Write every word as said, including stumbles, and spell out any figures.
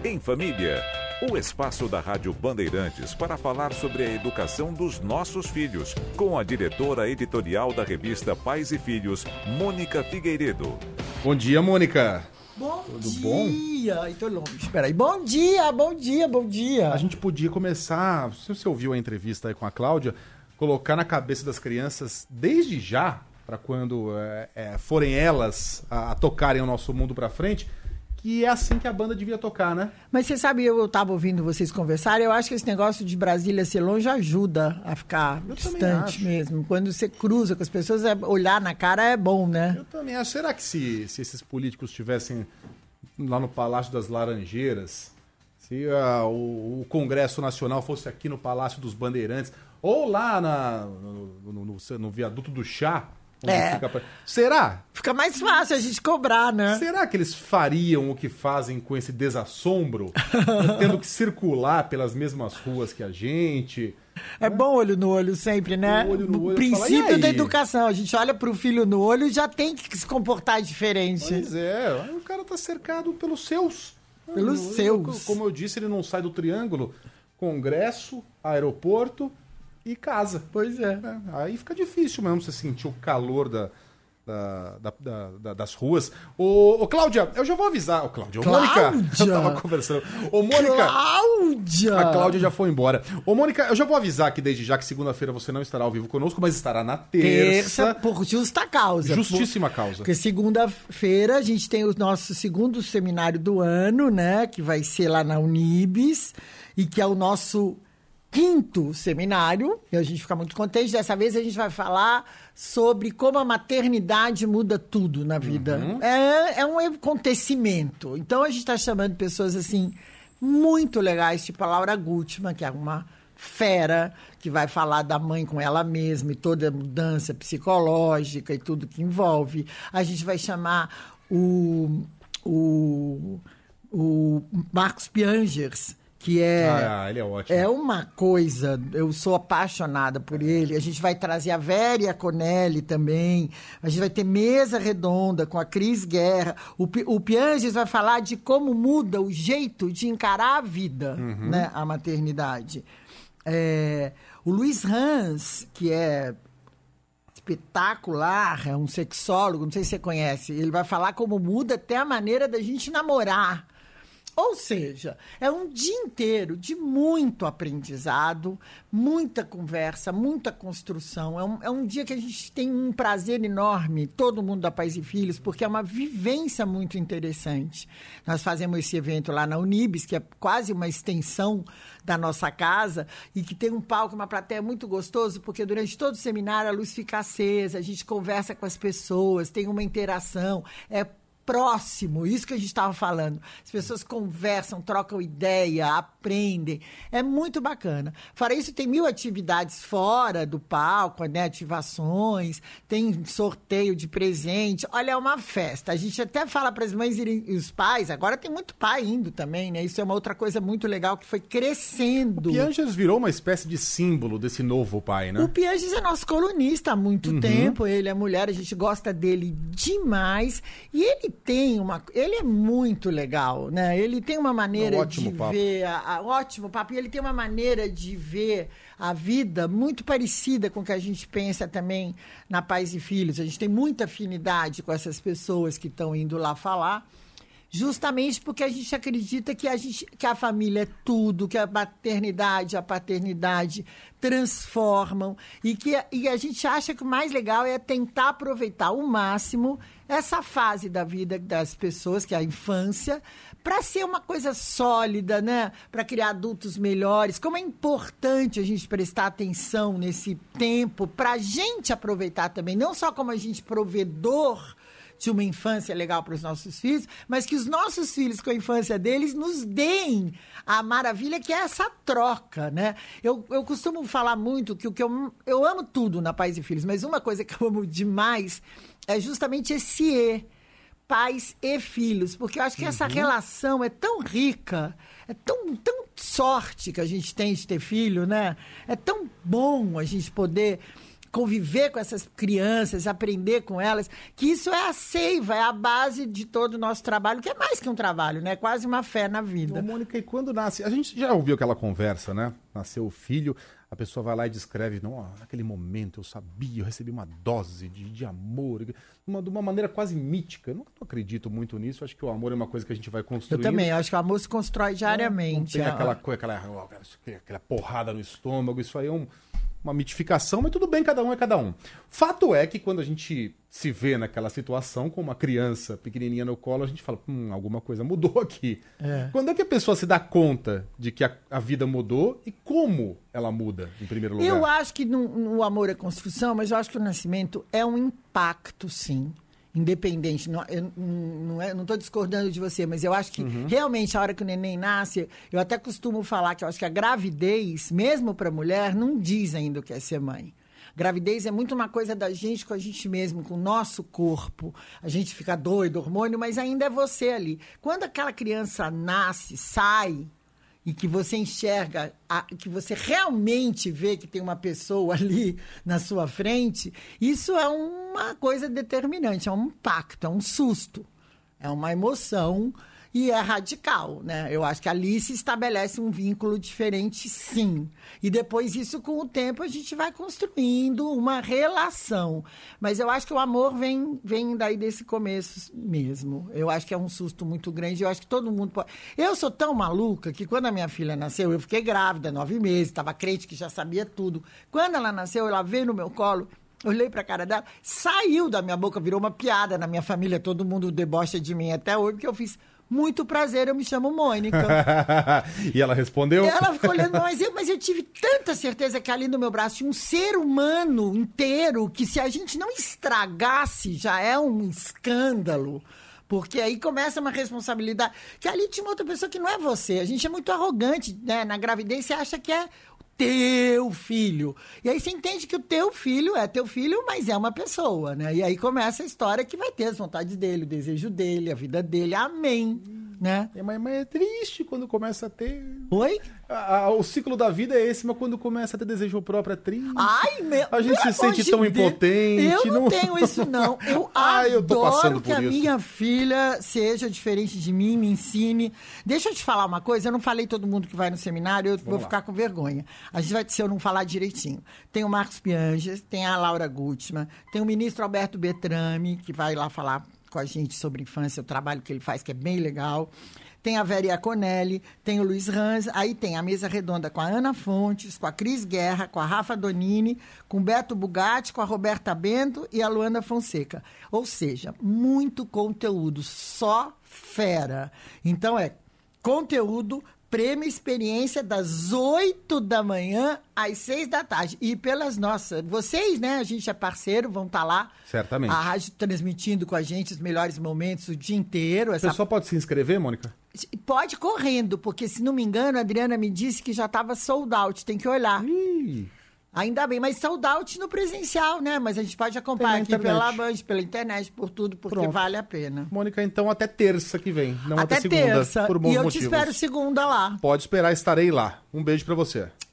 Em Família, o espaço da Rádio Bandeirantes para falar sobre a educação dos nossos filhos, com a diretora editorial da revista Pais e Filhos, Mônica Figueiredo. Bom dia, Mônica. Bom Tudo dia. bom? Então, longe. Espera aí. Bom dia, bom dia, bom dia. A gente podia começar, se você ouviu a entrevista aí com a Cláudia, colocar na cabeça das crianças, desde já, para quando é, é, forem elas a, a tocarem o nosso mundo para frente, que é assim que a banda devia tocar, né? Mas você sabe, eu estava ouvindo vocês conversarem, eu acho que esse negócio de Brasília ser longe ajuda a ficar Eu distante mesmo. Quando você cruza com as pessoas, é, olhar na cara é bom, né? Eu também acho. Será que se, se esses políticos estivessem lá no Palácio das Laranjeiras, se uh, o, o Congresso Nacional fosse aqui no Palácio dos Bandeirantes, ou lá na, no, no, no, no viaduto do Chá, É. Fica pra... Será? Fica mais fácil a gente cobrar, né? Será que eles fariam o que fazem com esse desassombro? Tendo que circular pelas mesmas ruas que a gente? É bom olho no olho sempre, né? O olho no olho, o princípio fala, "E aí?" da educação. A gente olha pro filho no olho e já tem que se comportar diferente. Pois é, o cara tá cercado pelos seus. Pelos Eu- seus. Como eu disse, ele não sai do triângulo. Congresso, aeroporto e casa. Pois é. É, aí fica difícil mesmo você sentir o calor da, da, da- da- da- das ruas. Ô, ô, Cláudia, eu já vou avisar. Ô, Cláudia, ô, Mônica, Cláudia! eu tava conversando. Ô, Mônica, Cláudia! a Cláudia já foi embora. Ô, Mônica, eu já vou avisar aqui desde já que segunda-feira você não estará ao vivo conosco, mas estará na terça. Terça, por justa causa. Justíssima causa. Porque segunda-feira a gente tem o nosso segundo seminário do ano, né? Que vai ser lá na Unibis e que é o nosso quinto seminário. E a gente fica muito contente. Dessa vez a gente vai falar sobre como a maternidade muda tudo na vida. Uhum. É, é um acontecimento. Então a gente está chamando pessoas assim muito legais, tipo a Laura Gutmann, que é uma fera, que vai falar da mãe com ela mesma e toda a mudança psicológica e tudo que envolve. A gente vai chamar o, o, o Marcos Piangers, que é... Ah, ele é ótimo. É uma coisa, eu sou apaixonada por ele. A gente vai trazer a Véria Conelli também. A gente vai ter mesa redonda com a Cris Guerra. O, Pi- o Pianges vai falar de como muda o jeito de encarar a vida, né? A maternidade. É, o Luiz Hans, que é espetacular, é um sexólogo, não sei se você conhece, ele vai falar como muda até a maneira da gente namorar. Ou seja, é um dia inteiro de muito aprendizado, muita conversa, muita construção. É um, é um dia que a gente tem um prazer enorme, todo mundo da Pais e Filhos, porque é uma vivência muito interessante. Nós fazemos esse evento lá na Unibis, que é quase uma extensão da nossa casa, e que tem um palco, uma plateia muito gostoso, porque durante todo o seminário a luz fica acesa, a gente conversa com as pessoas, tem uma interação, é próximo, isso que a gente estava falando. As pessoas conversam, trocam ideia, aprendem. É muito bacana. Fora isso, tem mil atividades fora do palco, né? Ativações, tem sorteio de presente. Olha, é uma festa. A gente até fala para as mães irem, e os pais, agora tem muito pai indo também, né? Isso é uma outra coisa muito legal que foi crescendo. O Piangers virou uma espécie de símbolo desse novo pai, né? O Piangers é nosso colunista há muito Uhum. tempo, ele é mulher, a gente gosta dele demais, e ele tem uma... Ele é muito legal, né? Ele tem uma maneira Um ótimo de papo. ver... A, a, ótimo papo, e ele tem uma maneira de ver a vida muito parecida com o que a gente pensa também na Pais e Filhos. A gente tem muita afinidade com essas pessoas que estão indo lá falar, justamente porque a gente acredita que a, gente, que a família é tudo, que a maternidade, a paternidade transformam, e que a, e a gente acha que o mais legal é tentar aproveitar ao máximo essa fase da vida das pessoas, que é a infância, para ser uma coisa sólida, né? Para criar adultos melhores. Como é importante a gente prestar atenção nesse tempo, para a gente aproveitar também, não só como a gente provedor de uma infância legal para os nossos filhos, mas que os nossos filhos, com a infância deles, nos deem a maravilha que é essa troca, né? Eu, eu costumo falar muito que o que eu, eu amo tudo na Pais e Filhos, mas uma coisa que eu amo demais é justamente esse E, pais e filhos, porque eu acho que essa relação é tão rica, é tão, tão sorte que a gente tem de ter filho, né? É tão bom a gente poder conviver com essas crianças, aprender com elas, que isso é a seiva, é a base de todo o nosso trabalho, que é mais que um trabalho, né? É quase uma fé na vida. Ô, Mônica, e quando nasce... A gente já ouviu aquela conversa, né? Nasceu o filho, a pessoa vai lá e descreve, não, ó, naquele momento eu sabia, eu recebi uma dose de, de amor, uma, de uma maneira quase mítica. Eu não acredito muito nisso, acho que o amor é uma coisa que a gente vai construindo. Eu também, eu acho que o amor se constrói diariamente. Não, não tem aquela, coisa, aquela, aquela, aquela porrada no estômago, isso aí é um... uma mitificação, mas tudo bem, cada um é cada um. Fato é que quando a gente se vê naquela situação, com uma criança pequenininha no colo, a gente fala, hum, alguma coisa mudou aqui. É. Quando é que a pessoa se dá conta de que a, a vida mudou e como ela muda, em primeiro lugar? Eu acho que no, no amor é construção, mas eu acho que o nascimento é um impacto, sim. Independente, não, eu não estou discordando de você, mas eu acho que uhum. realmente a hora que o neném nasce, eu até costumo falar que eu acho que a gravidez, mesmo para a mulher, não diz ainda o que é ser mãe. Gravidez é muito uma coisa da gente com a gente mesmo, com o nosso corpo. A gente fica doido, hormônio, mas ainda é você ali. Quando aquela criança nasce, sai... e que você enxerga, que você realmente vê que tem uma pessoa ali na sua frente, isso é uma coisa determinante, é um impacto, é um susto, é uma emoção e é radical, né? Eu acho que ali se estabelece um vínculo diferente, sim. E depois isso, com o tempo, a gente vai construindo uma relação. Mas eu acho que o amor vem, vem daí desse começo mesmo. Eu acho que é um susto muito grande. Eu acho que todo mundo pode... Eu sou tão maluca que quando a minha filha nasceu, eu fiquei grávida, nove meses, estava crente que já sabia tudo. Quando ela nasceu, ela veio no meu colo, olhei pra cara dela, saiu da minha boca, virou uma piada na minha família, todo mundo debocha de mim até hoje, porque eu fiz... Muito prazer, eu me chamo Mônica. E ela respondeu? Ela ficou olhando, mas eu, mas eu tive tanta certeza que ali no meu braço tinha um ser humano inteiro, que se a gente não estragasse, já é um escândalo. Porque aí começa uma responsabilidade. Que ali tinha uma outra pessoa que não é você. A gente é muito arrogante, né? Na gravidez você acha que é teu filho. E aí você entende que o teu filho é teu filho, mas é uma pessoa, né? E aí começa a história que vai ter as vontades dele, o desejo dele, a vida dele. Amém. Né? É, mas, mas é triste quando começa a ter... Oi? A, a, o ciclo da vida é esse, mas quando começa a ter desejo próprio é triste. Ai, meu... A gente se sente tão impotente. Eu não, não tenho isso, não. Eu ah, eu tô adoro passando que por a isso. minha filha seja diferente de mim, me ensine. Deixa eu te falar uma coisa, eu não falei todo mundo que vai no seminário, eu Vamos vou lá. ficar com vergonha. A gente vai, se eu não falar direitinho. Tem o Marcos Pianges, tem a Laura Gutmann, tem o ministro Alberto Betrame, que vai lá falar com a gente sobre infância, o trabalho que ele faz, que é bem legal. Tem a Vera Iaconelli, tem o Luiz Ranz, aí tem a mesa redonda com a Ana Fontes, com a Cris Guerra, com a Rafa Donini, com o Beto Bugatti, com a Roberta Bento e a Luana Fonseca. Ou seja, muito conteúdo, só fera. Então é conteúdo, prêmio experiência das oito da manhã às seis da tarde. E pelas nossas... Vocês, né? A gente é parceiro, vão estar lá. Certamente. A rádio transmitindo com a gente os melhores momentos o dia inteiro. Essa... O pessoal pode se inscrever, Mônica? Pode correndo, porque se não me engano, a Adriana me disse que já estava sold out. Tem que olhar. Ih... Ainda bem, mas sold out no presencial, né? Mas a gente pode acompanhar aqui internet. pela Band, pela internet, por tudo, porque Pronto. vale a pena. Mônica, então até terça que vem, não até, até segunda. Terça. Por bons e eu motivos. te espero segunda lá. Pode esperar, estarei lá. Um beijo pra você.